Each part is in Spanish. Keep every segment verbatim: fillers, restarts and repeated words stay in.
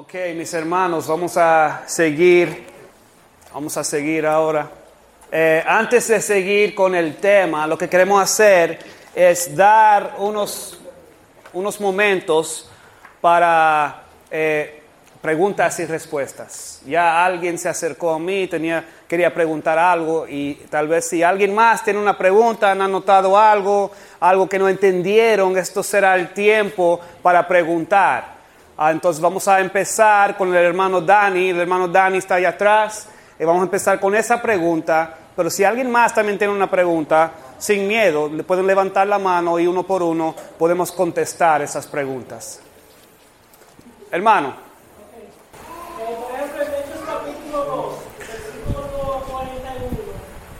Ok, mis hermanos, vamos a seguir, vamos a seguir ahora. Eh, antes de seguir con el tema, lo que queremos hacer es dar unos, unos momentos para eh, preguntas y respuestas. Ya alguien se acercó a mí, tenía, quería preguntar algo y tal vez si alguien más tiene una pregunta, han anotado algo, algo que no entendieron, esto será el tiempo para preguntar. Ah, entonces vamos a empezar con el hermano Dani. El hermano Dani está allá atrás y vamos a empezar con esa pregunta. Pero si alguien más también tiene una pregunta, sin miedo, le pueden levantar la mano y uno por uno podemos contestar esas preguntas. Hermano. Okay. Eh, por ejemplo, en Hechos capítulo dos, versículo cuarenta y uno,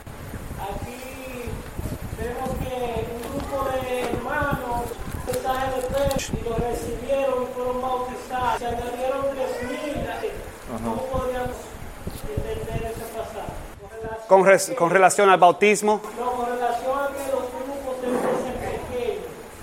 aquí vemos que un grupo de hermanos mensaje de fe y lo recibieron y fueron bautizados. Se añadieron tres mil. ¿Cómo podríamos entender ese pasaje? Con, res, con relación al bautismo. No, con relación a que los grupos deben ser pequeños.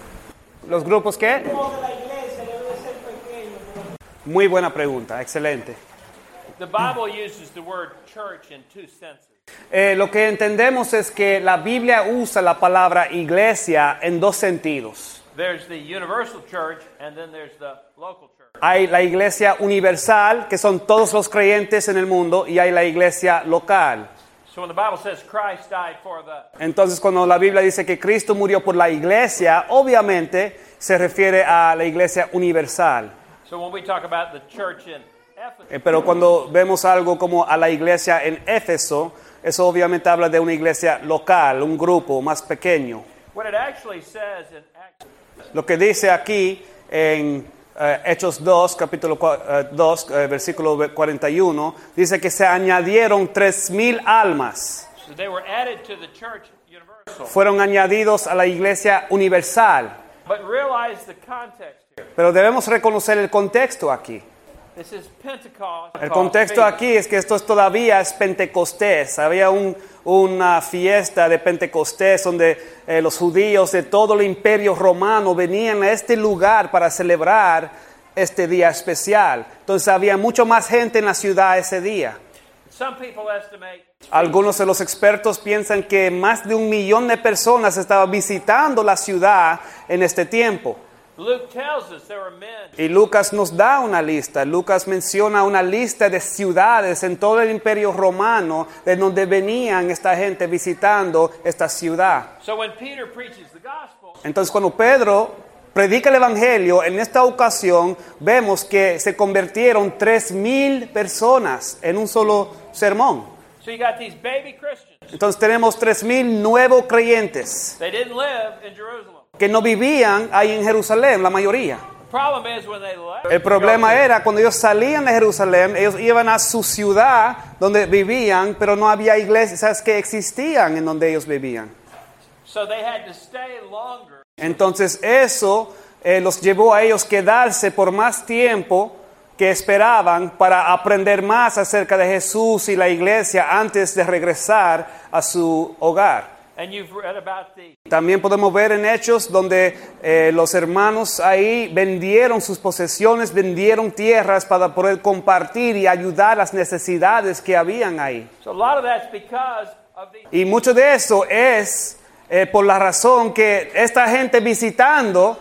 ¿Los grupos qué? Los grupos de la iglesia deben ser pequeños. Muy buena pregunta, excelente. The Bible uses the word church in two senses. Eh, lo que entendemos es que la Biblia usa la palabra iglesia en dos sentidos. There's the universal church and then there's the local church. Hay la iglesia universal, que son todos los creyentes en el mundo, y hay la iglesia local. So when the Bible says Christ died for the Entonces, cuando la Biblia dice que Cristo murió por la iglesia, obviamente se refiere a la iglesia universal. So when we talk about the church in Ephesus, Eh, pero cuando vemos algo como a la iglesia en Éfeso, eso obviamente habla de una iglesia local, un grupo más pequeño. what it actually says in Acts, Lo que dice aquí en uh, Hechos dos, capítulo dos, uh, versículo cuarenta y uno, dice que se añadieron tres mil almas. so they were added to the church universal. Fueron añadidos a la iglesia universal. But realize the context here. Pero debemos reconocer el contexto aquí. This is Pentecost. El contexto aquí es que esto es todavía es Pentecostés. Había un, una fiesta de Pentecostés donde eh, los judíos de todo el imperio romano venían a este lugar para celebrar este día especial. Entonces había mucho más gente en la ciudad ese día. Some people estimate Algunos de los expertos piensan que más de un millón de personas estaban visitando la ciudad en este tiempo. Luke tells us there were men. Y Lucas nos da una lista. Lucas menciona una lista de ciudades en todo el imperio romano de donde venían esta gente visitando esta ciudad. So when Peter preaches the gospel, Entonces cuando Pedro predica el evangelio, en esta ocasión vemos que se convirtieron tres mil personas en un solo sermón. so you got these baby Christians. Entonces tenemos tres mil nuevos creyentes They didn't live in Jerusalem. que no vivían ahí en Jerusalén, la mayoría. The problem is when they left. El problema era cuando ellos salían de Jerusalén, ellos iban a su ciudad donde vivían, pero no había iglesias que existían en donde ellos vivían. So they had to stay longer. Entonces eso eh, los llevó a ellos quedarse por más tiempo que esperaban para aprender más acerca de Jesús y la iglesia antes de regresar a su hogar. And you've read about the También podemos ver en Hechos donde eh, los hermanos ahí vendieron sus posesiones, vendieron tierras para poder compartir y ayudar las necesidades que habían ahí. So a lot of that's because of the Y mucho de eso es eh, por la razón que esta gente visitando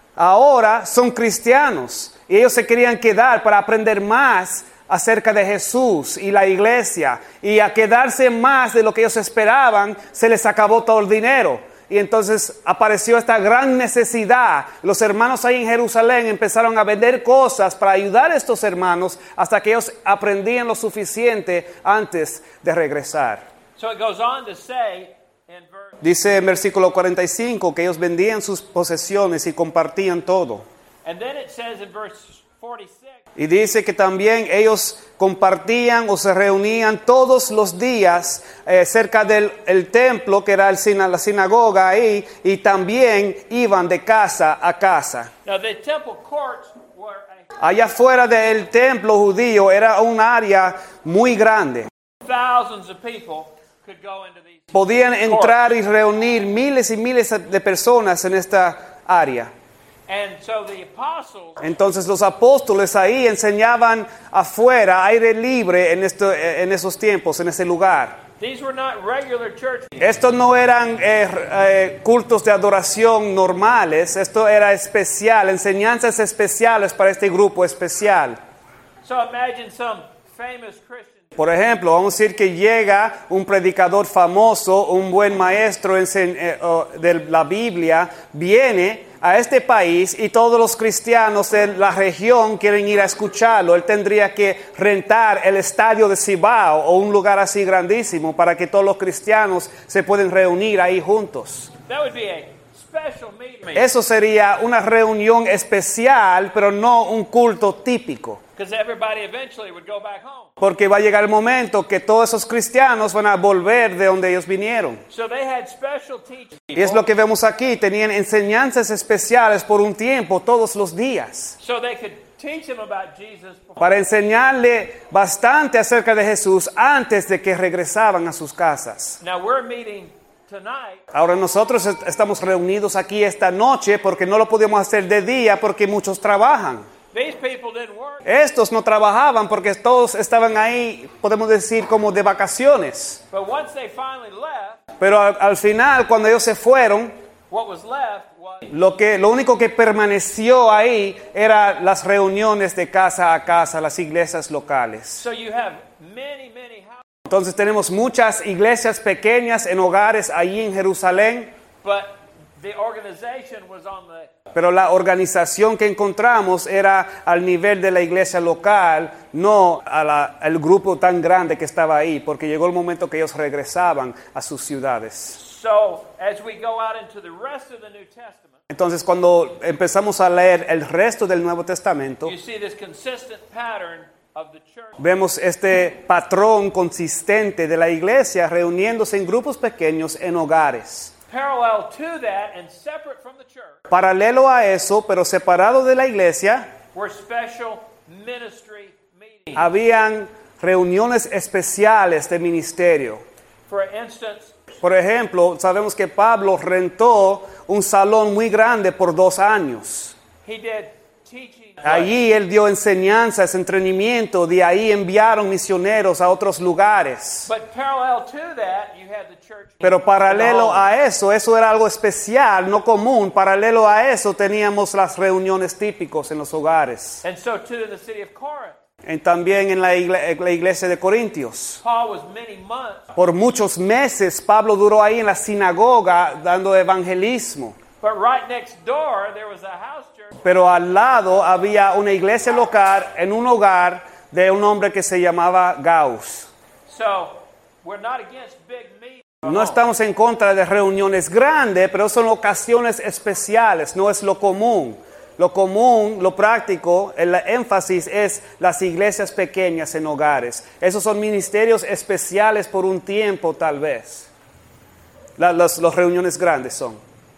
ahora son cristianos. Y ellos se querían quedar para aprender más acerca de Jesús y la iglesia. Y a quedarse más de lo que ellos esperaban, se les acabó todo el dinero. Y entonces apareció esta gran necesidad. Los hermanos ahí en Jerusalén empezaron a vender cosas para ayudar a estos hermanos hasta que ellos aprendían lo suficiente antes de regresar. So it goes on to say in verse Dice en versículo cuarenta y cinco que ellos vendían sus posesiones y compartían todo. and then it says in verse forty-six, Y dice que también ellos compartían o se reunían todos los días eh, cerca del el templo, que era el, la sinagoga ahí, y también iban de casa a casa. now the temple courts were Allá afuera del templo judío era un área muy grande. thousands of people could go into these. Podían entrar y reunir miles y miles de personas en esta área. And so the apostles, Entonces los apóstoles ahí enseñaban afuera, aire libre en, esto, en esos tiempos, en ese lugar. these were not regular churches. Estos no eran eh, eh, cultos de adoración normales, esto era especial, enseñanzas especiales para este grupo especial. So imagine some famous Christian. Por ejemplo, vamos a decir que llega un predicador famoso, un buen maestro ense- eh, oh, de la Biblia, viene a este país y todos los cristianos de la región quieren ir a escucharlo. Él tendría que rentar el estadio de Cibao o un lugar así grandísimo para que todos los cristianos se puedan reunir ahí juntos. That would be a special meeting. Eso sería una reunión especial, pero no un culto típico. Because everybody eventually would go back home. Porque va a llegar el momento que todos esos cristianos van a volver de donde ellos vinieron. So they had special teachers. Y es lo que vemos aquí, tenían enseñanzas especiales por un tiempo, todos los días, So they could teach them about Jesus before. para enseñarle bastante acerca de Jesús antes de que regresaban a sus casas. Now we're meeting tonight. Ahora nosotros est- estamos reunidos aquí esta noche porque no lo podíamos hacer de día porque muchos trabajan. These people didn't work. Estos no trabajaban porque todos estaban ahí, podemos decir, como de vacaciones. But once they finally left, Pero al, al final, cuando ellos se fueron, what was left was Lo que, lo único que permaneció ahí eran las reuniones de casa a casa, las iglesias locales. so you have many, many houses, Entonces tenemos muchas iglesias pequeñas en hogares allí en Jerusalén, but the organization was on the pero la organización que encontramos era al nivel de la iglesia local, no a la- al grupo tan grande que estaba ahí, porque llegó el momento que ellos regresaban a sus ciudades. So, as we go out into the rest of the New Testament, Entonces cuando empezamos a leer el resto del Nuevo Testamento, you see this consistent pattern of the church. vemos este patrón consistente de la iglesia reuniéndose en grupos pequeños en hogares. Parallel to that and separate from the church Paralelo a eso, pero separado de la iglesia, were special ministry meetings. habían reuniones especiales de ministerio. For instance, Por ejemplo, sabemos que Pablo rentó un salón muy grande por dos años. he did teaching. Allí él dio enseñanzas, entrenamiento, de ahí enviaron misioneros a otros lugares. But parallel to that, you had the church. Pero paralelo in the home. a eso, eso era algo especial, no común. Paralelo a eso teníamos las reuniones típicos en los hogares. And so too in the city of Corinth. Y también en la igle- la iglesia de Corintios. Paul was many months, Por muchos meses Pablo duró ahí en la sinagoga dando evangelismo. but right next door there was a house church. Pero al lado había una iglesia local en un hogar de un hombre que se llamaba Gauss. So we're not against big meetings. No estamos en contra de reuniones grandes, pero son ocasiones especiales, no es lo común. Lo común, lo práctico, el énfasis es las iglesias pequeñas en hogares. Esos son ministerios especiales por un tiempo tal vez. La- las, las reuniones grandes son.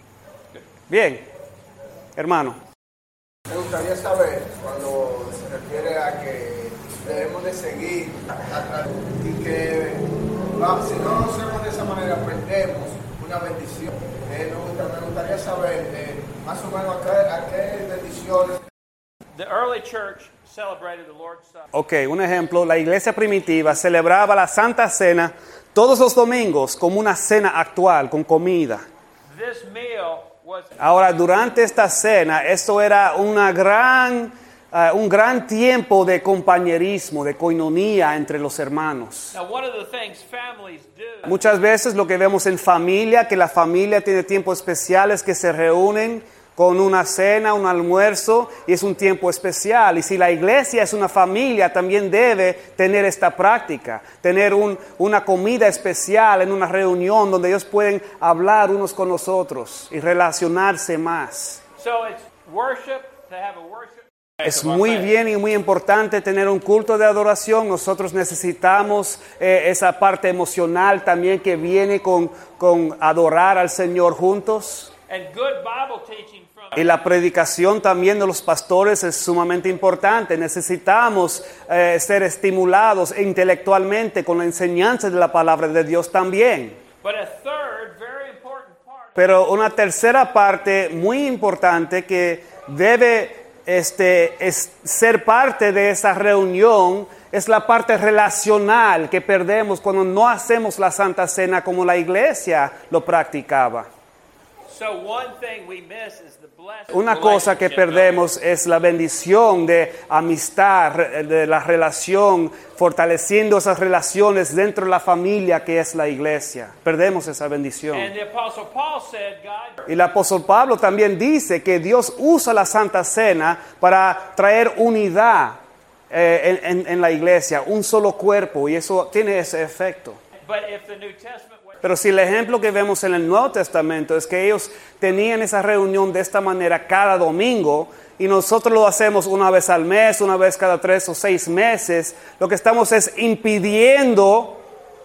Bien, hermano. Me gustaría saber, cuando se refiere a que debemos de seguir a- a- y que va- si no lo hacemos de esa manera, perdemos una bendición. Eh, me, gusta- me gustaría saber eh, más o menos a qué, a qué bendiciones. The early church celebrated the Lord's Supper. Ok, un ejemplo, la iglesia primitiva celebraba la Santa Cena todos los domingos como una cena actual, con comida. This meal was Ahora, durante esta cena, esto era una gran, eh, un gran tiempo de compañerismo, de coinonía entre los hermanos. now one of the things families do. Muchas veces lo que vemos en familia, que la familia tiene tiempos especiales que se reúnen con una cena, un almuerzo, y es un tiempo especial. Y si la iglesia es una familia, también debe tener esta práctica, tener un- una comida especial en una reunión donde ellos pueden hablar unos con los otros y relacionarse más. So it's worship to have a worship. Es muy bien y muy importante tener un culto de adoración. Nosotros necesitamos eh, esa parte emocional también que viene con, con adorar al Señor juntos. And good Bible teaching from Y la predicación también de los pastores es sumamente importante. Necesitamos eh, ser estimulados intelectualmente con la enseñanza de la palabra de Dios también. But a third very important part Pero una tercera parte muy importante que debe este, es, ser parte de esa reunión es la parte relacional que perdemos cuando no hacemos la Santa Cena como la iglesia lo practicaba. So one thing we miss is the blessed Una cosa que relationship perdemos es la bendición de amistad, de la relación, fortaleciendo esas relaciones dentro de la familia que es la iglesia. Perdemos esa bendición. And the Apostle Paul said, God, Y el apóstol Pablo también dice que Dios usa la Santa Cena para traer unidad eh, en, en, en la iglesia, un solo cuerpo, y eso tiene ese efecto. but if the New Testament went Pero si el ejemplo que vemos en el Nuevo Testamento es que ellos tenían esa reunión de esta manera cada domingo y nosotros lo hacemos una vez al mes, una vez cada tres o seis meses, lo que estamos es impidiendo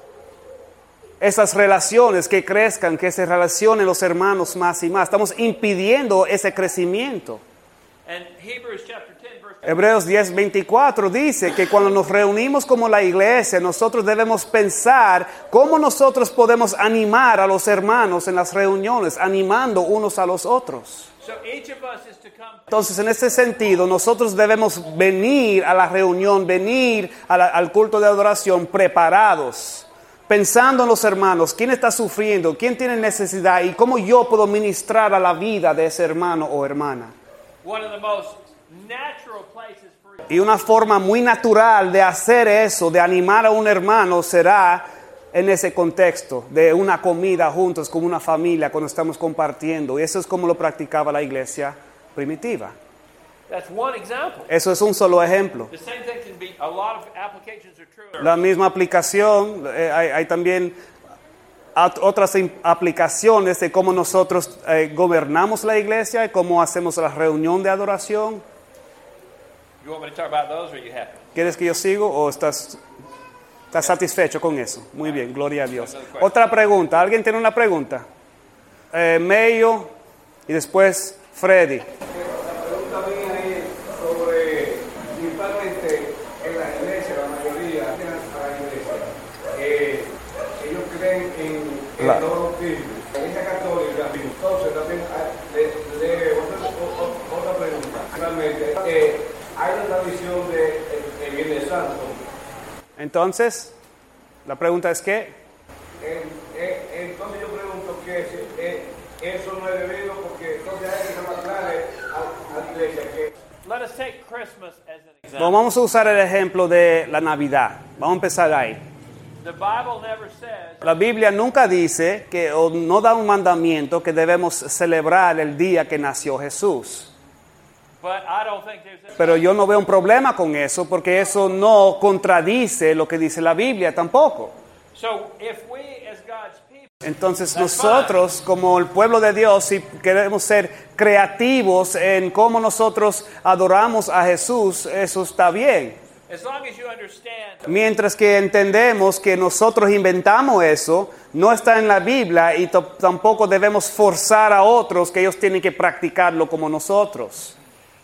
esas relaciones que crezcan, que se relacionen los hermanos más y más. Estamos impidiendo ese crecimiento. and Hebrews chapter ten verse Hebreos diez veinticuatro dice que cuando nos reunimos como la iglesia, nosotros debemos pensar cómo nosotros podemos animar a los hermanos en las reuniones, animando unos a los otros. so each of us is to come Entonces, en este sentido, nosotros debemos venir a la reunión, venir a la- al culto de adoración preparados, pensando en los hermanos, quién está sufriendo, quién tiene necesidad y cómo yo puedo ministrar a la vida de ese hermano o hermana. one of the most natural places for Y una forma muy natural de hacer eso, de animar a un hermano, será en ese contexto de una comida juntos como una familia cuando estamos compartiendo. Y eso es como lo practicaba la iglesia primitiva. that's one example. Eso es un solo ejemplo. The same thing can be, a lot of applications are true. La misma aplicación, eh, hay, hay también at- otras im- aplicaciones de cómo nosotros eh, gobernamos la iglesia y cómo hacemos la reunión de adoración. You want me to talk about those or are you happy? ¿Quieres que yo siga o estás, estás satisfecho con eso? Muy bien, gloria a Dios. Otra pregunta, ¿alguien tiene una pregunta? Eh, Mayo y después Freddy. La pregunta mía es sobre, principalmente en la iglesia, la mayoría de la iglesia, eh, ellos creen en La- el no bautismo. La iglesia católica, entonces también hay- le, le- otra, o- otra pregunta. Realmente, eh, hay la tradición de el, el Viernes Santo. Entonces, la pregunta es ¿qué? Eh, eh, entonces yo pregunto que si, eh, eso no es debido porque entonces hay que demostrarle a, a la iglesia que Let us take Christmas as an example. Bueno, vamos a usar el ejemplo de la Navidad. Vamos a empezar ahí. The Bible never says La Biblia nunca dice que, o no da un mandamiento que debemos celebrar el día que nació Jesús. but I don't think there's any, Pero yo no veo un problema con eso porque eso no contradice lo que dice la Biblia tampoco. so if we as God's people Entonces nosotros como el pueblo de Dios, si queremos ser creativos en cómo nosotros adoramos a Jesús, eso está bien. as long as you understand Mientras que entendemos que nosotros inventamos eso, no está en la Biblia y to- tampoco debemos forzar a otros que ellos tienen que practicarlo como nosotros.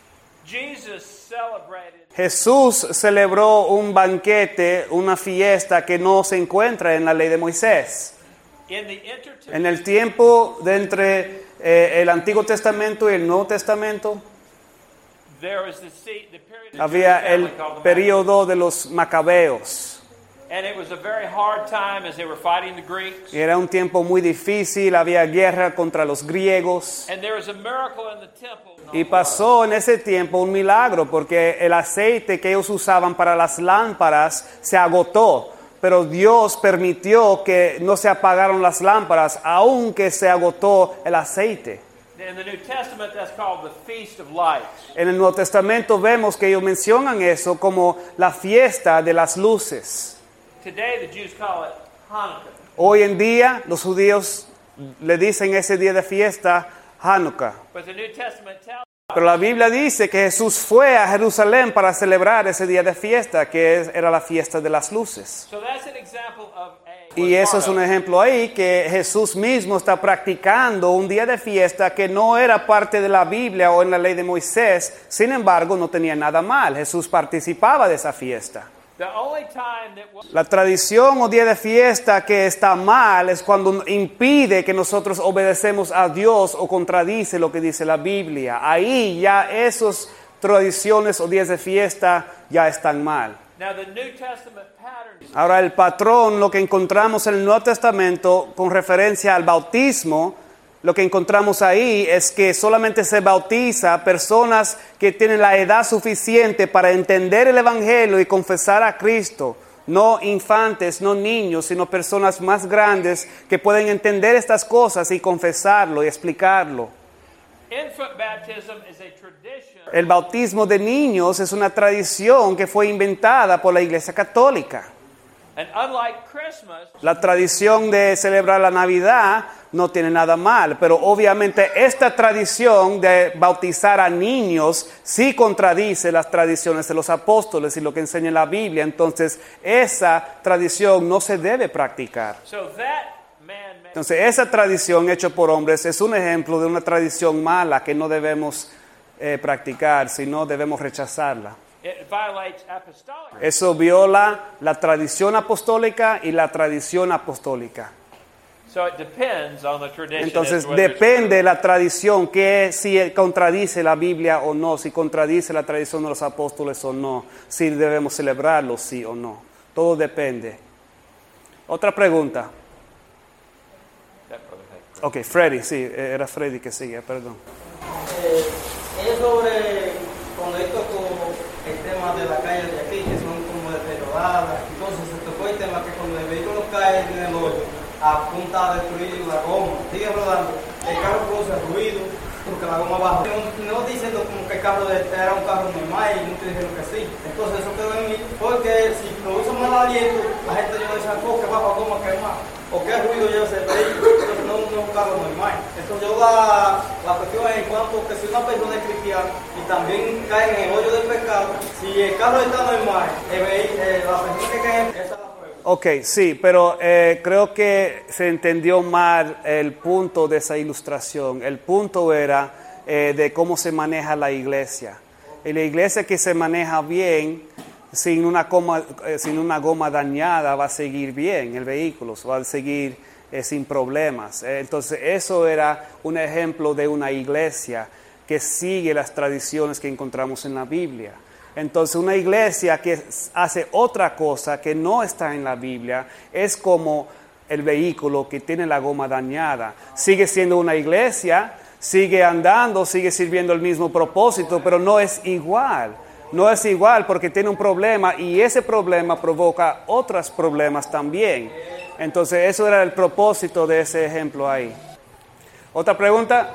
Jesus celebrated Jesús celebró un banquete, una fiesta que no se encuentra en la ley de Moisés. in the intertestamental En el tiempo de entre eh, el Antiguo Testamento y el Nuevo Testamento, there was the, se- the period of había the el family called the periodo de los macabeos. And it was a very hard time as they were fighting the Greeks. Era un tiempo muy difícil, había guerra contra los griegos. And there was a miracle in the temple. Y pasó en ese tiempo un milagro porque el aceite que ellos usaban para las lámparas se agotó. Pero Dios permitió que no se apagaron las lámparas, aunque se agotó el aceite. In the New Testament, that's called the Feast of Lights. En el Nuevo Testamento vemos que ellos mencionan eso como la fiesta de las luces. Today, the Jews call it Hanukkah. Hoy en día los judíos le dicen ese día de fiesta Hanukkah. But the New Testament tells Pero la Biblia dice que Jesús fue a Jerusalén para celebrar ese día de fiesta, que es- era la fiesta de las luces. So that's an example of a. Y eso es un ejemplo ahí que Jesús mismo está practicando un día de fiesta que no era parte de la Biblia o en la ley de Moisés. Sin embargo, no tenía nada mal. Jesús participaba de esa fiesta. The only time that was La tradición o día de fiesta que está mal es cuando impide que nosotros obedecemos a Dios o contradice lo que dice la Biblia. Ahí ya esas tradiciones o días de fiesta ya están mal. now the New Testament pattern is Ahora el patrón, lo que encontramos en el Nuevo Testamento con referencia al bautismo, lo que encontramos ahí es que solamente se bautiza personas que tienen la edad suficiente para entender el Evangelio y confesar a Cristo. No infantes, no niños, sino personas más grandes que pueden entender estas cosas y confesarlo y explicarlo. infant baptism is a tradition. El bautismo de niños es una tradición que fue inventada por la Iglesia Católica. And unlike Christmas, La tradición de celebrar la Navidad no tiene nada mal, pero obviamente esta tradición de bautizar a niños sí contradice las tradiciones de los apóstoles y lo que enseña la Biblia. Entonces, esa tradición no se debe practicar. so that man made Entonces, esa tradición hecha por hombres es un ejemplo de una tradición mala que no debemos eh, practicar, sino debemos rechazarla. it violates apostolic. Eso viola la tradición apostólica y la tradición apostólica. So it depends on the tradition. Entonces as to whether it's depende la tradición, que si contradice la Biblia o no, si contradice la tradición de los apóstoles o no, si debemos celebrarlo sí o no. Todo depende. Otra pregunta. That brother had- Ok, Freddy, sí, era Freddy que sigue, perdón. Eh, es sobre cuando él tocó el tema de las calles de aquí, que son como deterioradas. Entonces se tocó el tema que cuando el vehículo cae en el hoyo, a punta a destruir la goma, sigue rodando, el carro produce ruido porque la goma baja. No, no diciendo como que el carro de, era un carro normal y muchos dijeron que sí. Entonces eso quedó en mí, porque si lo uso mal aliento, la gente no dice, oh, que baja goma, que más, o qué ruido lleva ese vehículo. Entonces no, no es un carro normal. Entonces yo la, la cuestión es en cuanto que si una persona es cristiana y también cae en el hoyo del pecado, si el carro está normal, el vehi- eh, la persona que cae en esa es la prueba. Ok, sí, pero eh, creo que se entendió mal el punto de esa ilustración. El punto era eh, de cómo se maneja la iglesia. Y la iglesia que se maneja bien, sin una, goma, eh, sin una goma dañada, va a seguir bien el vehículo, va a seguir eh, sin problemas. Eh, entonces, eso era un ejemplo de una iglesia que sigue las tradiciones que encontramos en la Biblia. Entonces, una iglesia que hace otra cosa que no está en la Biblia es como el vehículo que tiene la goma dañada. Sigue siendo una iglesia, sigue andando, sigue sirviendo el mismo propósito, pero no es igual. No es igual porque tiene un problema y ese problema provoca otros problemas también. Entonces, eso era el propósito de ese ejemplo ahí. ¿Otra pregunta?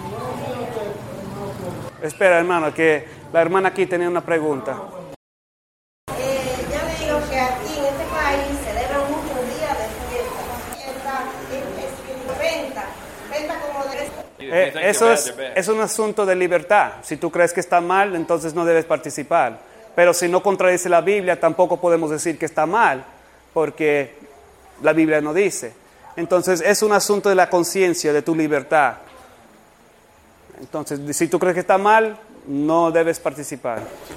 Espera, hermano, que la hermana aquí tenía una pregunta. Eh, yo digo que aquí en este país celebran muchos días de fiesta. Fiesta es, es venta, venta como de... You- you Eh, think they're eso bad, es, they're bad. es un asunto de libertad. Si tú crees que está mal, entonces no debes participar. Pero si no contradice la Biblia, tampoco podemos decir que está mal, porque la Biblia no dice. Entonces es un asunto de la conciencia, de tu libertad. Entonces, si tú crees que está mal, no debes participar.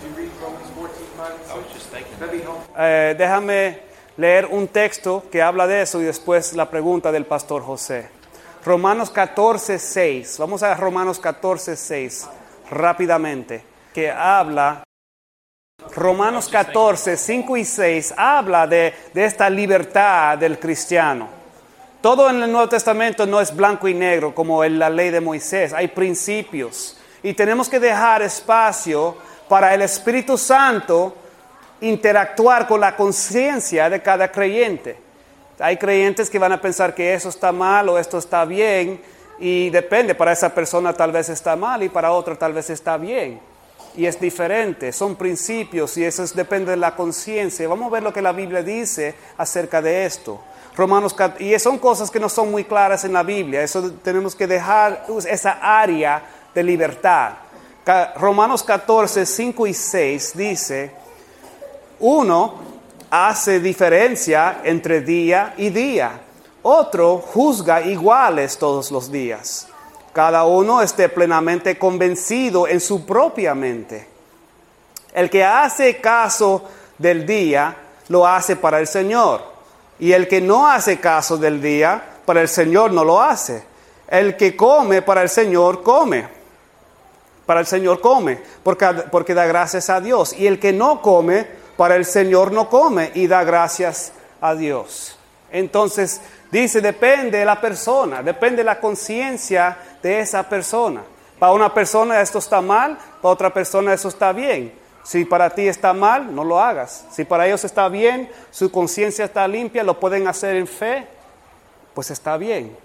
I was just thinking. Eh, déjame leer un texto que habla de eso y después la pregunta del pastor José. Romanos catorce, seis. Vamos a Romanos catorce, seis rápidamente, que habla... Romanos catorce, cinco y seis habla de, de esta libertad del cristiano. Todo en el Nuevo Testamento no es blanco y negro como en la ley de Moisés. Hay principios y tenemos que dejar espacio para el Espíritu Santo interactuar con la conciencia de cada creyente. Hay creyentes que van a pensar que eso está mal o esto está bien y depende, para esa persona tal vez está mal y para otra tal vez está bien. Y es diferente, son principios y eso es, depende de la conciencia. Vamos a ver lo que la Biblia dice acerca de esto. Romanos, y son cosas que no son muy claras en la Biblia, eso tenemos que dejar esa área de libertad. Romanos catorce, cinco y seis dice, uno hace diferencia entre día y día, otro juzga iguales todos los días. Cada uno esté plenamente convencido en su propia mente. El que hace caso del día lo hace para el Señor. Y el que no hace caso del día, para el Señor no lo hace. El que come para el Señor, come. Para el Señor come, porque, porque da gracias a Dios. Y el que no come, para el Señor no come y da gracias a Dios. Entonces, dice, depende de la persona, depende de la conciencia de esa persona. Para una persona esto está mal, para otra persona eso está bien. Si para ti está mal, no lo hagas. Si para ellos está bien, su conciencia está limpia, lo pueden hacer en fe, pues está bien.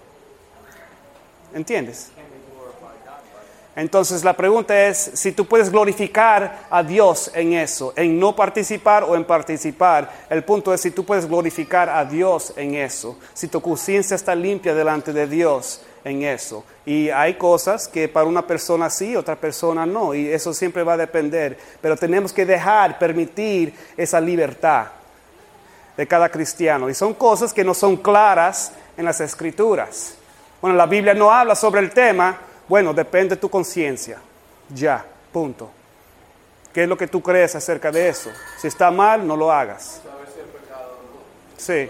¿Entiendes? Entonces la pregunta es si tú puedes glorificar a Dios en eso, en no participar o en participar. El punto es si tú puedes glorificar a Dios en eso, si tu conciencia está limpia delante de Dios en eso. Y hay cosas que para una persona sí, otra persona no, y eso siempre va a depender. Pero tenemos que dejar, permitir esa libertad de cada cristiano. Y son cosas que no son claras en las Escrituras. Bueno, la Biblia no habla sobre el tema. Bueno, depende de tu conciencia. Ya, punto. ¿Qué es lo que tú crees acerca de eso? Si está mal, no lo hagas. Sí.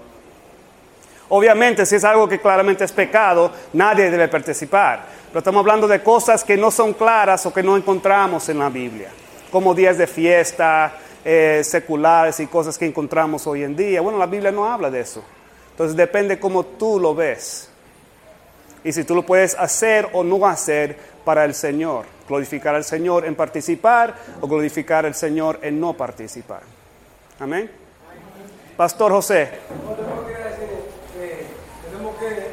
Obviamente, si es algo que claramente es pecado, nadie debe participar. Pero estamos hablando de cosas que no son claras o que no encontramos en la Biblia. Como días de fiesta, eh, seculares y cosas que encontramos hoy en día. Bueno, la Biblia no habla de eso. Entonces depende cómo tú lo ves. Y si tú lo puedes hacer o no hacer para el Señor. Glorificar al Señor en participar o glorificar al Señor en no participar. Amén. Pastor José. No, tenemos que decir que tenemos que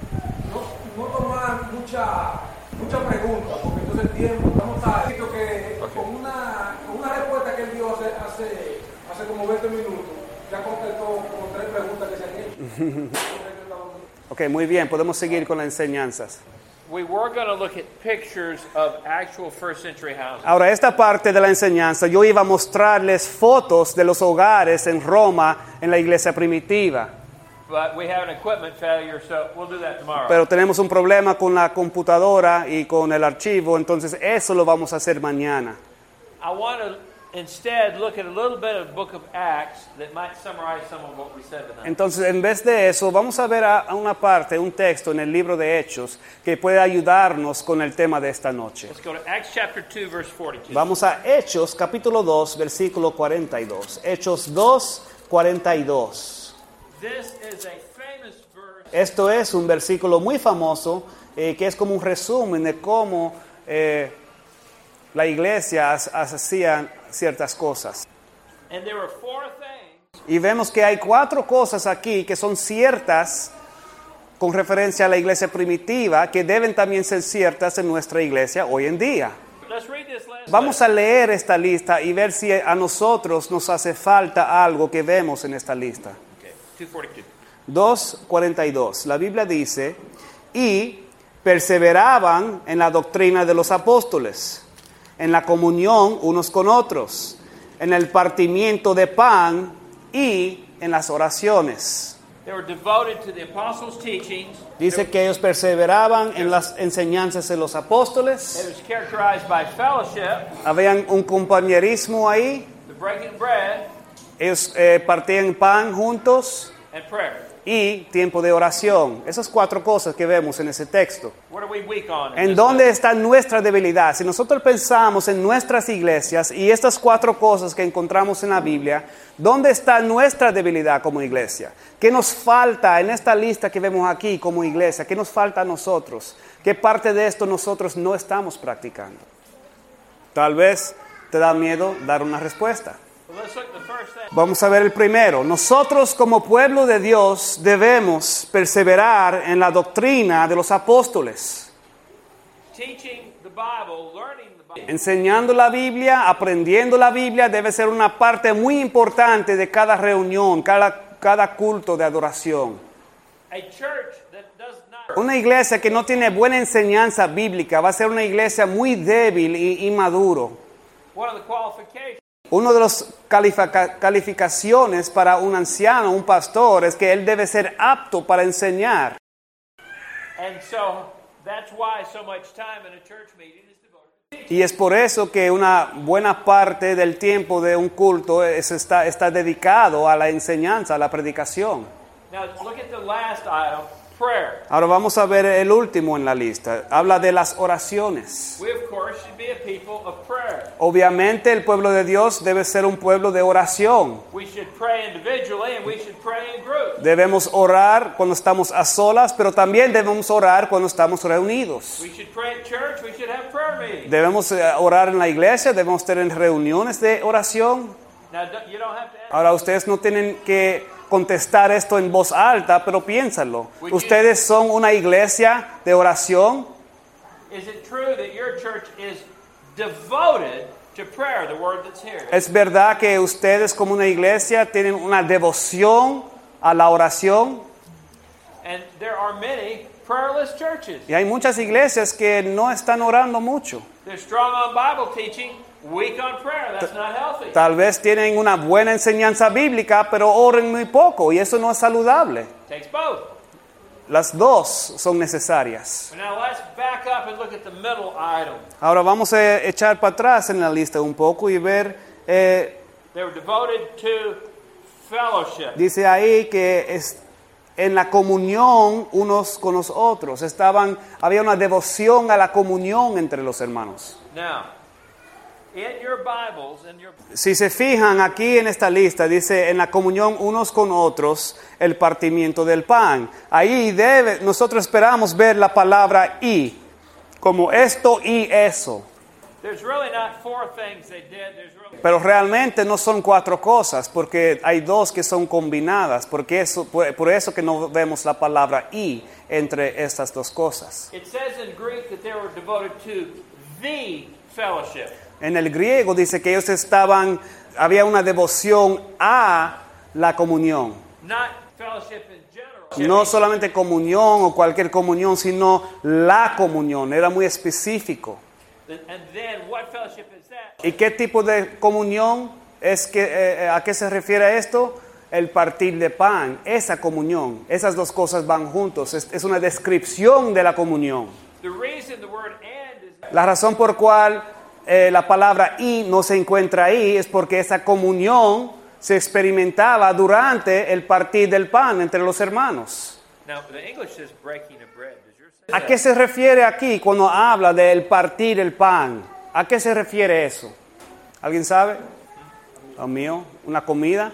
no, no tomar mucha, mucha pregunta, porque entonces el tiempo, estamos a decir que con una, con una respuesta que él dio hace, hace, hace como veinte minutos, ya contestó como tres preguntas que se han hecho. Ok, muy bien, podemos seguir con las enseñanzas. We were going to look at pictures of actual first century houses. Ahora, esta parte de la enseñanza, yo iba a mostrarles fotos de los hogares en Roma, en la iglesia primitiva. But we have an equipment failure, so we'll do that tomorrow. Pero tenemos un problema con la computadora y con el archivo, entonces eso lo vamos a hacer mañana. I want to instead look at a little bit of the book of Acts that might summarize some of what we said tonight. Entonces, en vez de eso, vamos a ver a, a una parte, un texto en el libro de Hechos que puede ayudarnos con el tema de esta noche. Let's go to Acts chapter two, verse forty-two. Vamos a Hechos, capítulo dos, versículo cuarenta y dos. Hechos dos, cuarenta y dos. This is a famous verse. Esto es un versículo muy famoso eh, que es como un resumen de cómo eh, la iglesia hacía ciertas cosas. And there were four things. Y vemos que hay cuatro cosas aquí que son ciertas con referencia a la iglesia primitiva que deben también ser ciertas en nuestra iglesia hoy en día. Let's read this last Vamos a leer esta lista y ver si a nosotros nos hace falta algo que vemos en esta lista. Okay, two forty-two. dos cuarenta y dos. La Biblia dice, y perseveraban en la doctrina de los apóstoles, en la comunión unos con otros, en el partimiento de pan y en las oraciones. They were devoted to the apostles' teachings. Dice que ellos perseveraban en las enseñanzas de los It apóstoles. was characterized by fellowship, Habían un compañerismo ahí. the breaking of bread, Ellos eh, partían pan juntos and prayer. y tiempo de oración. Esas cuatro cosas que vemos en ese texto. What are we weak on? in ¿En this dónde book? está nuestra debilidad? Si nosotros pensamos en nuestras iglesias y estas cuatro cosas que encontramos en la Biblia, ¿dónde está nuestra debilidad como iglesia? ¿Qué nos falta en esta lista que vemos aquí como iglesia? ¿Qué nos falta a nosotros? ¿Qué parte de esto nosotros no estamos practicando? Tal vez te da miedo dar una respuesta. Well, let's look at the first thing. Vamos a ver el primero. Nosotros como pueblo de Dios debemos perseverar en la doctrina de los apóstoles. Teaching the Bible, learning the Bible. Enseñando la Biblia, aprendiendo la Biblia debe ser una parte muy importante de cada reunión, cada, cada culto de adoración. A church that does not Una iglesia que no tiene buena enseñanza bíblica va a ser una iglesia muy débil y inmaduro. one of the qualifications Una de las califica- calificaciones para un anciano, un pastor, es que él debe ser apto para enseñar. and so that's why so much time in a church meeting is devoted. Y es por eso que una buena parte del tiempo de un culto es, está, está dedicado a la enseñanza, a la predicación. Now, look at the last item, prayer. Ahora vamos a ver el último en la lista. Habla de las oraciones. We, of course, should be a people of prayer. Obviamente el pueblo de Dios debe ser un pueblo de oración. We should pray individually and we should pray in groups. Debemos orar cuando estamos a solas, pero también debemos orar cuando estamos reunidos. We should pray at church, we should have prayer meetings. Debemos eh, orar en la iglesia, debemos tener reuniones de oración. Now, don't- you don't have to ask. Ahora ustedes no tienen que contestar esto en voz alta, pero piénsalo. ¿Ustedes son una iglesia de oración? Is it true that your church is devoted to prayer, the word that's here? ¿Es verdad que ustedes como una iglesia tienen una devoción a la oración? And there are many prayerless churches. Y hay muchas iglesias que no están orando mucho. They're strong on Bible teaching, weak on prayer. That's not healthy. Tal vez tienen una buena enseñanza bíblica, pero oren muy poco y eso no es saludable. Takes both. Las dos son necesarias. But now let's back up and look at the middle item. Ahora vamos a echar para atrás en la lista un poco y ver, eh, They were devoted to fellowship. dice ahí que es en la comunión unos con los otros. Estaban, había una devoción a la comunión entre los hermanos. Now, in your Bibles, in your Si se fijan aquí en esta lista, dice en la comunión unos con otros, el partimiento del pan. Ahí debe, nosotros esperamos ver la palabra y, como esto y eso. there's really not four things they did. There's really Pero realmente no son cuatro cosas, porque hay dos que son combinadas, porque eso, por, por eso que no vemos la palabra y entre estas dos cosas. It says in Greek that they were devoted to the fellowship. En el griego dice que ellos estaban, había una devoción a la comunión. Not fellowship in general. No solamente comunión o cualquier comunión, sino la comunión. Era muy específico. And then what fellowship is that? ¿Y qué tipo de comunión es que, eh, a qué se refiere esto? El partir de pan, esa comunión. Esas dos cosas van juntos. Es, es una descripción de la comunión. The reason the word and is La razón por cual eh, la palabra y no se encuentra ahí es porque esa comunión se experimentaba durante el partir del pan entre los hermanos. now the English says breaking of bread. Does yours say ¿A that? qué se refiere aquí cuando habla del partir el pan? ¿A qué se refiere eso? ¿Alguien sabe? Lo mío, una comida.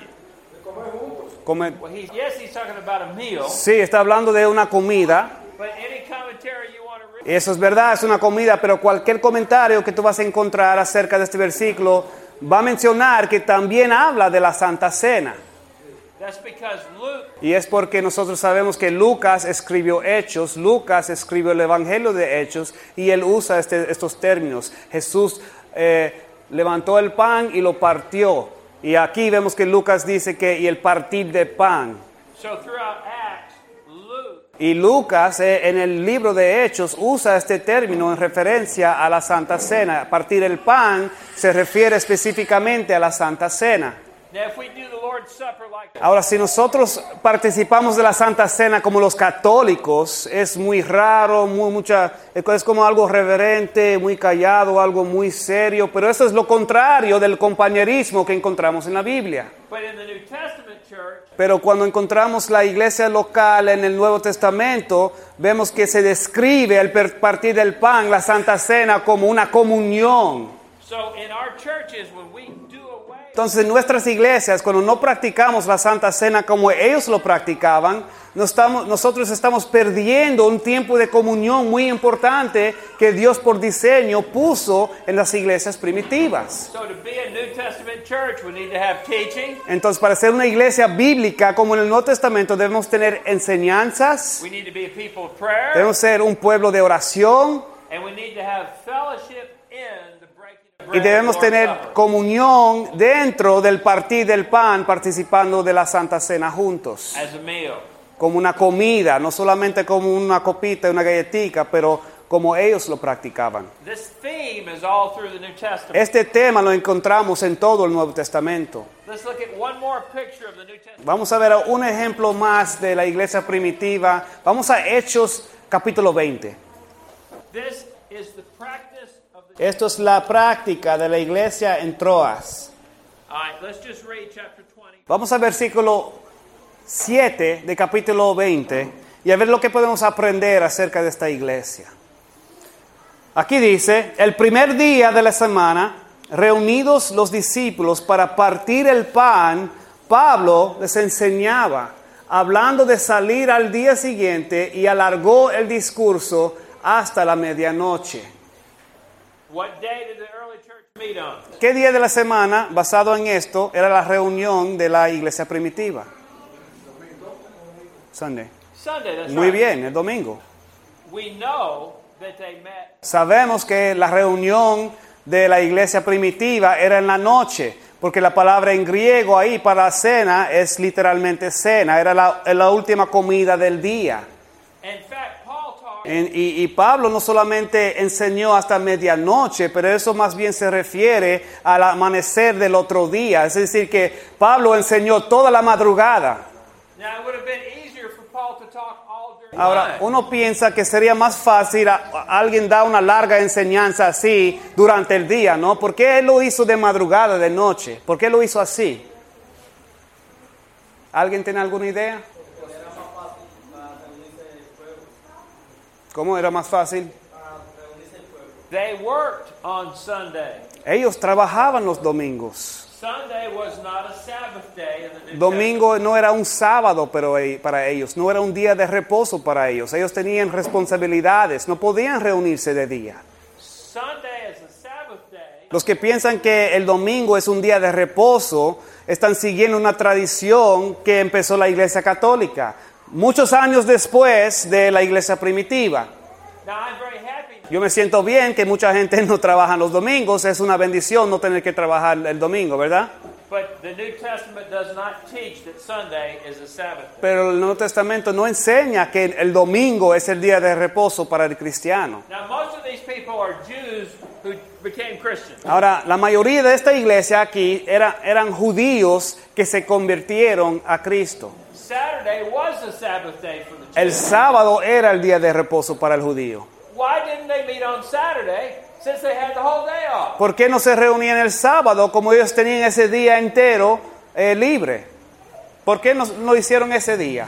Come- Well, he's, yes, he's talking about a meal, sí, está hablando de una comida. but any commentary you want to read. Eso es verdad, es una comida, pero cualquier comentario que tú vas a encontrar acerca de este versículo va a mencionar que también habla de la Santa Cena. That's because Luke Y es porque nosotros sabemos que Lucas escribió Hechos, Lucas escribió el Evangelio de Hechos y él usa este- estos términos. Jesús eh, levantó el pan y lo partió. Y aquí vemos que Lucas dice que y el partir de pan. So throughout Acts, Luke Y Lucas eh, en el libro de Hechos usa este término en referencia a la Santa Cena. Partir el pan se refiere específicamente a la Santa Cena. Now, if we do the Lord's Supper like that, Ahora, si nosotros participamos de la Santa Cena como los católicos, es muy raro, muy, mucha, es como algo reverente, muy callado, algo muy serio, pero eso es lo contrario del compañerismo que encontramos en la Biblia. but in the New Testament church, Pero cuando encontramos la iglesia local en el Nuevo Testamento, vemos que se describe el per- partir del pan, la Santa Cena, como una comunión. so in our churches, when we do away, Entonces, en nuestras iglesias, cuando no practicamos la Santa Cena como ellos lo practicaban, no estamos, nosotros estamos perdiendo un tiempo de comunión muy importante que Dios por diseño puso en las iglesias primitivas. so to be a New Testament church, we need to have teaching, Entonces, para ser una iglesia bíblica como en el Nuevo Testamento, debemos tener enseñanzas, we need to be a people of prayer, debemos ser un pueblo de oración and we need to have fellowship in the breaking of y bread. debemos and the Lord's tener Supper. comunión dentro del partir del pan, participando de la Santa Cena juntos. As a meal. Como una comida, no solamente como una copita y una galletita, pero como ellos lo practicaban. This theme is all through the New Testament. Este tema lo encontramos en todo el Nuevo Testamento. Let's look at one more picture of the New Testament. Vamos a ver un ejemplo más de la iglesia primitiva. Vamos a Hechos capítulo veinte. This is the practice of the Esto es la práctica de la iglesia en Troas. All right, let's just read chapter twenty. Vamos al versículo siete de capítulo veinte y a ver lo que podemos aprender acerca de esta iglesia. Aquí dice, el primer día de la semana, reunidos los discípulos para partir el pan, Pablo les enseñaba, hablando de salir al día siguiente, y alargó el discurso hasta la medianoche. What day did the early church meet on? ¿Qué día de la semana, basado en esto, era la reunión de la iglesia primitiva? Sunday. Sunday, that's Muy right. bien, el domingo. We know that they met. Sabemos que la reunión de la iglesia primitiva era en la noche, porque la palabra en griego ahí para cena es literalmente cena, era la, la última comida del día. In fact, Paul taught En- y, y Pablo no solamente enseñó hasta medianoche, pero eso más bien se refiere al amanecer del otro día. Es decir, que Pablo enseñó toda la madrugada. Now, it would have been easier for Paul to talk all during Ahora, the night. uno piensa que sería más fácil a, a alguien dar una larga enseñanza así durante el día, ¿no? ¿Por qué él lo hizo de madrugada, de noche? ¿Por qué lo hizo así? ¿Alguien tiene alguna idea? ¿Cómo era más fácil? They worked on Sunday. Ellos trabajaban los domingos. Sunday was not a Sabbath day in the New Domingo no era un sábado pero, eh, para ellos, no era un día de reposo para ellos. Ellos tenían responsabilidades, no podían reunirse de día. Testament. Sunday is a Sabbath day. Los que piensan que el domingo es un día de reposo están siguiendo una tradición que empezó la Iglesia Católica, muchos años después de la Iglesia primitiva. Now, I'm very happy. Yo me siento bien que mucha gente no trabaja los domingos, es una bendición no tener que trabajar el domingo, ¿verdad? But the New Testament does not teach that Sunday is a Sabbath day. Pero el Nuevo Testamento no enseña que el domingo es el día de reposo para el cristiano. Now, most of these people are Jews who became Christians. Ahora, la mayoría de esta iglesia aquí era, eran judíos que se convirtieron a Cristo. Saturday was a Sabbath day for the El Jews. sábado era el día de reposo para el judío. Why didn't they meet on Saturday since they had the whole day off? ¿Por qué no se reunían el sábado como ellos tenían ese día entero eh, libre? ¿Por qué no lo hicieron ese día?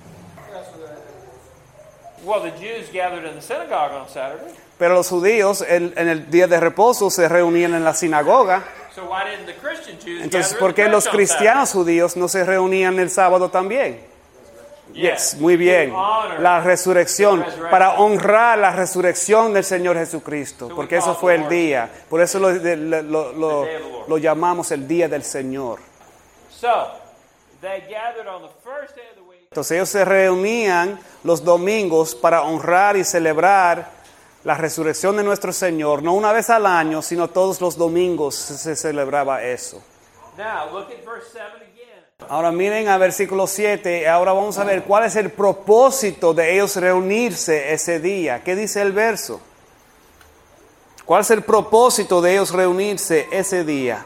Well, the Jews gathered in the synagogue on Saturday. Pero los judíos en, en el día de reposo se reunían en la sinagoga. So why didn't the Christian Jews Entonces, gather ¿por in qué the los church on cristianos judíos no se reunían el sábado también? Saturday? Yes, muy bien. To honor La resurrección, the resurrection. para honrar la resurrección del Señor Jesucristo, So we porque eso call it fue the el Lord's día. Por eso lo, de- lo- lo- lo- The day of the Lord. lo llamamos el día del Señor. So, they gathered on the first day of the week. Entonces ellos se reunían los domingos para honrar y celebrar la resurrección de nuestro Señor, no una vez al año, sino todos los domingos se se celebraba eso. Now, look at verse seven again. Ahora miren a versículo siete, ahora vamos a ver cuál es el propósito de ellos reunirse ese día. ¿Qué dice el verso? ¿Cuál es el propósito de ellos reunirse ese día?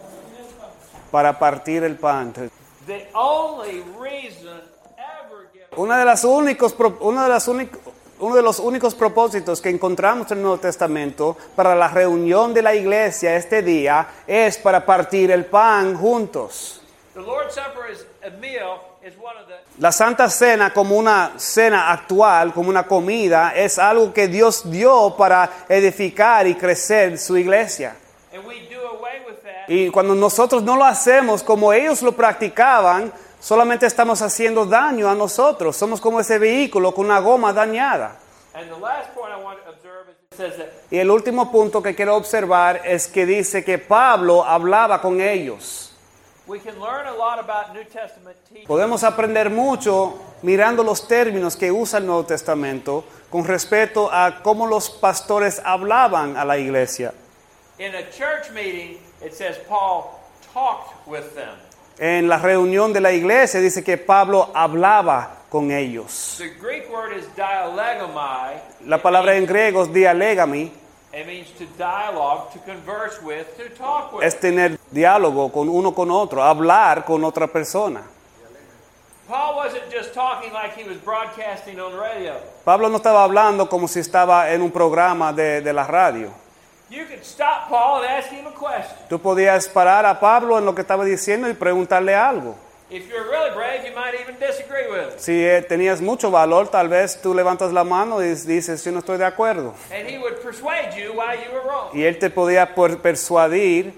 Para partir el pan. The only reason ever given. Una de las únicos, pro- una de las únic- uno de los únicos propósitos que encontramos en el Nuevo Testamento para la reunión de la iglesia este día es para partir el pan juntos. The Lord's Supper is a meal, is one of the La Santa Cena como una cena actual, como una comida, es algo que Dios dio para edificar y crecer su iglesia. and we do away with that. Y cuando nosotros no lo hacemos como ellos lo practicaban, solamente estamos haciendo daño a nosotros. Somos como ese vehículo con una goma dañada. And the last point I want to observe is it says that Y el último punto que quiero observar es que dice que Pablo hablaba con ellos. we can learn a lot about New Testament teaching. Podemos aprender mucho mirando los términos que usa el Nuevo Testamento con respecto a cómo los pastores hablaban a la iglesia. In a church meeting, it says Paul talked with them. En la reunión de la iglesia dice que Pablo hablaba con ellos. The Greek word is dialegomai. La palabra en griego es dialegami, It means to dialogue, to converse with, to talk with. es tener diálogo con uno con otro, hablar con otra persona. Paul wasn't just talking like he was broadcasting on radio. Pablo no estaba hablando como si estaba en un programa de, de la radio. You could stop Paul and ask him a question. Tú podías parar a Pablo en lo que estaba diciendo y preguntarle algo. If you're really brave, you might even disagree with him. Si eh, tenías mucho valor, tal vez tú levantas la mano y dices, yo no estoy de acuerdo. And he would persuade you why you were wrong. Y él te podía por- persuadir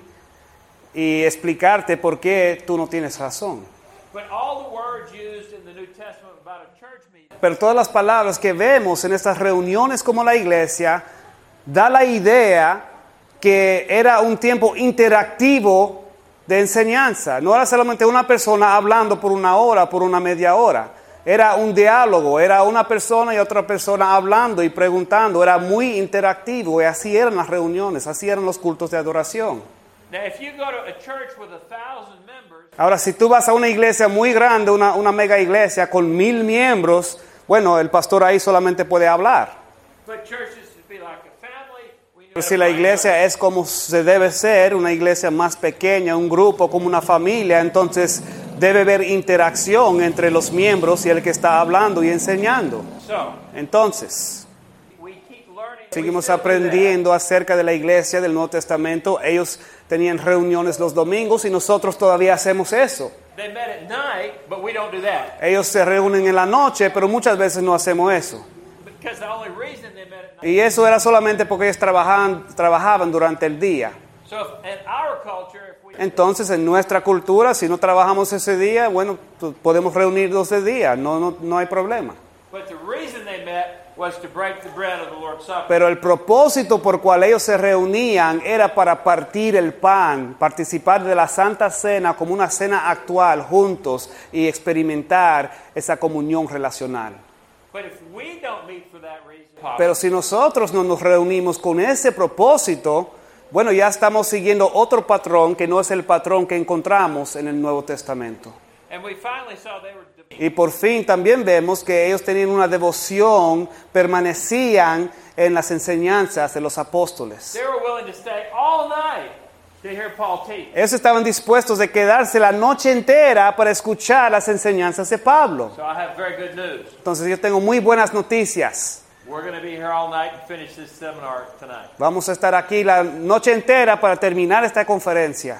y explicarte por qué tú no tienes razón. But all the words used in the New Testament about a church meeting Pero todas las palabras que vemos en estas reuniones como la iglesia, da la idea que era un tiempo interactivo de enseñanza. No era solamente una persona hablando por una hora, por una media hora. Era un diálogo, era una persona y otra persona hablando y preguntando. Era muy interactivo y así eran las reuniones, así eran los cultos de adoración. Now, if you go to a church with a thousand members, Ahora, si tú vas a una iglesia muy grande, una, una mega iglesia con mil miembros, bueno, el pastor ahí solamente puede hablar. but churches should be like a family. We know Pero si la iglesia es como se debe ser, una iglesia más pequeña, un grupo, como una familia, entonces debe haber interacción entre los miembros y el que está hablando y enseñando. So, Entonces, we keep learning. seguimos We still do that. aprendiendo acerca de la iglesia del Nuevo Testamento. Ellos tenían reuniones los domingos y nosotros todavía hacemos eso. They met at night, but we don't do that. Ellos se reúnen en la noche, pero muchas veces no hacemos eso. Because the only reason they met at night. Y eso era solamente porque ellos trabajaban, trabajaban durante el día. So, if, in our culture, if we Entonces, en nuestra cultura, si no trabajamos ese día, bueno, pues, podemos reunirnos ese día, no, no, no hay problema. but the reason they met was to break the bread of the Lord's Supper. Pero el propósito por cual ellos se reunían era para partir el pan, participar de la Santa Cena como una cena actual juntos y experimentar esa comunión relacional. But if we don't meet for that reason, Pero si nosotros no nos reunimos con ese propósito, bueno, ya estamos siguiendo otro patrón que no es el patrón que encontramos en el Nuevo Testamento. and we finally saw they were. Y por fin también vemos que ellos tenían una devoción, permanecían en las enseñanzas de los apóstoles. They were willing to stay all night to hear Paul teach. Ellos estaban dispuestos de quedarse la noche entera para escuchar las enseñanzas de Pablo. So I have very good news. Entonces yo tengo muy buenas noticias. We're going to be here all night and finish this seminar tonight. Vamos a estar aquí la noche entera para terminar esta conferencia.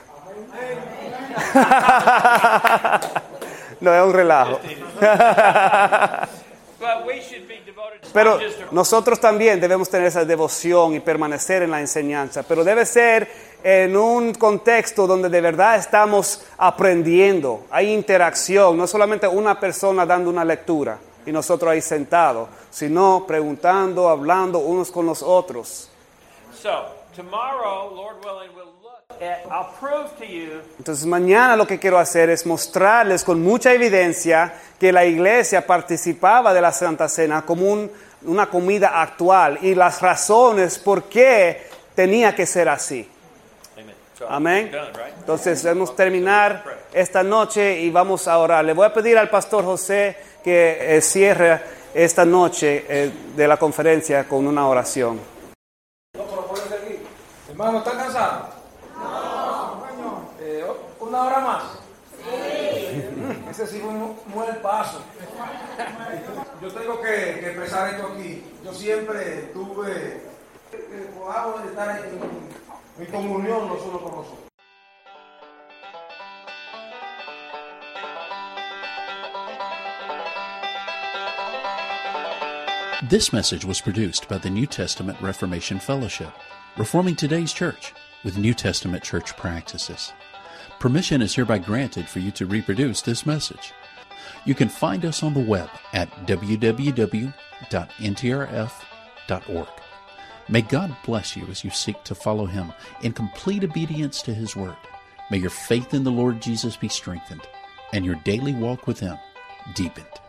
No, es un relajo. But we should be devoted to Pero not just to nosotros también debemos tener esa devoción y permanecer en la enseñanza. Pero debe ser en un contexto donde de verdad estamos aprendiendo. Hay interacción, no solamente una persona dando una lectura y nosotros ahí sentados, sino preguntando, hablando unos con los otros. So, tomorrow, Lord willing, we'll look at, I'll prove to you Entonces mañana lo que quiero hacer es mostrarles con mucha evidencia que la iglesia participaba de la Santa Cena como un- una comida actual y las razones por qué tenía que ser así. Amen. So, Amén. we're done, right? Entonces debemos terminar esta noche y vamos a orar. Le voy a pedir al pastor José que eh, cierre esta noche eh, de la conferencia con una oración. No, pero pueden seguir. Hermano, ¿están cansados? No. Eh, ¿Una hora más? Sí. Ese sí fue un buen paso. Yo tengo que, que expresar esto aquí. Yo siempre tuve el cuidado de estar en, en comunión los unos con los otros. This message was produced by the New Testament Reformation Fellowship, reforming today's church with New Testament church practices. Permission is hereby granted for you to reproduce this message. You can find us on the web at w w w dot n t r f dot org. May God bless you as you seek to follow Him in complete obedience to His Word. May your faith in the Lord Jesus be strengthened and your daily walk with Him deepened.